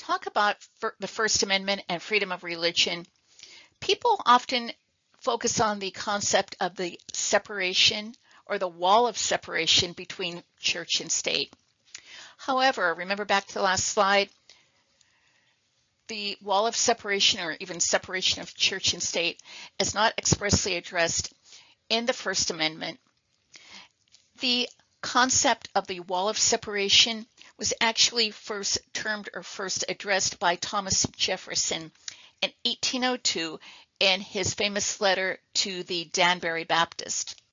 talk about the First Amendment and freedom of religion, people often focus on the concept of the separation or the wall of separation between church and state. However, remember back to the last slide, the wall of separation or even separation of church and state is not expressly addressed in the First Amendment. The concept of the wall of separation was actually first termed or first addressed by Thomas Jefferson in 1802 in his famous letter to the Danbury Baptist.